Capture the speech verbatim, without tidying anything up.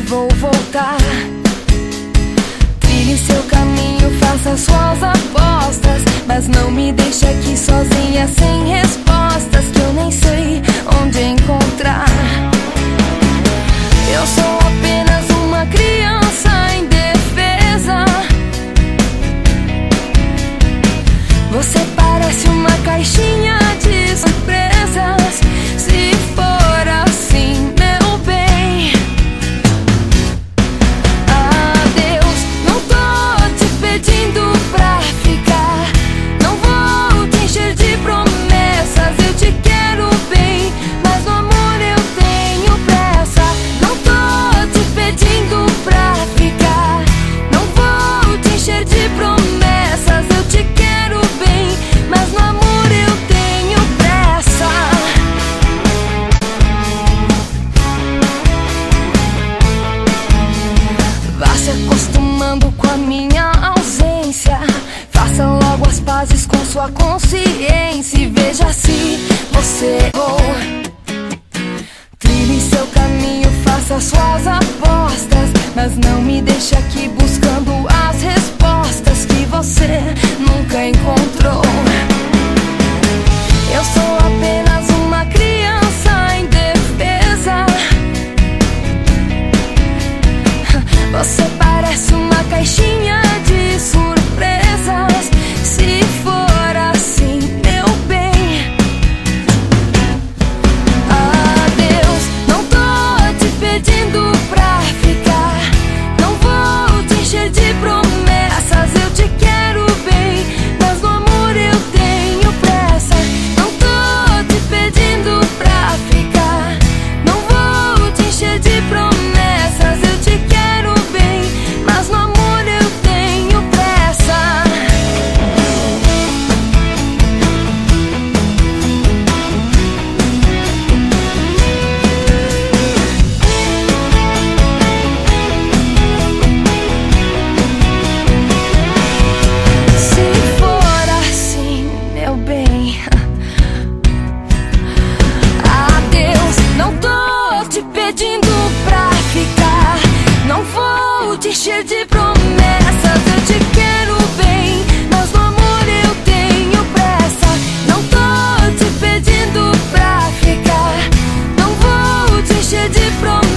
vou voltar. Trilhe seu caminho, faça suas apostas, mas não me deixe aqui sozinha sem respostas que eu nem sei onde encontrar. Eu sou apenas uma criança indefesa. Você parece uma caixinha de surpresas. Se for assim, meu bem, adeus. Não tô te pedindo pra ficar, não vou te encher de promessas. Eu te quero bem, mas no amor eu tenho pressa. Não tô te pedindo pra ficar, não vou te encher de promessas. Eu te quero bem, mas no amor eu tenho pressa. Vá se acostumando com a minha ausência, faça logo as pazes com sua consciência e veja se você errou. Trilhe seu caminho, faça suas apostas, mas não me deixe aqui buscando as respostas que você nunca encontrou. Eu sou apenas uma criança indefesa. Você parece uma caixinha de surpresas. Se for assim, meu bem, adeus. Não tô te pedindo pra ficar, não vou te encher de promessas. Eu te quero bem, mas no amor eu tenho pressa. Não tô te pedindo pra ficar, não vou te encher de promessas. Eu te quero bem, mas no amor eu tenho pressa. Se for assim, meu bem, adeus. Não tô te pedindo pra ficar, não vou te encher de promessas. Eu te quero bem, mas no amor eu tenho pressa. Não tô te pedindo pra ficar, não vou te encher de promessas.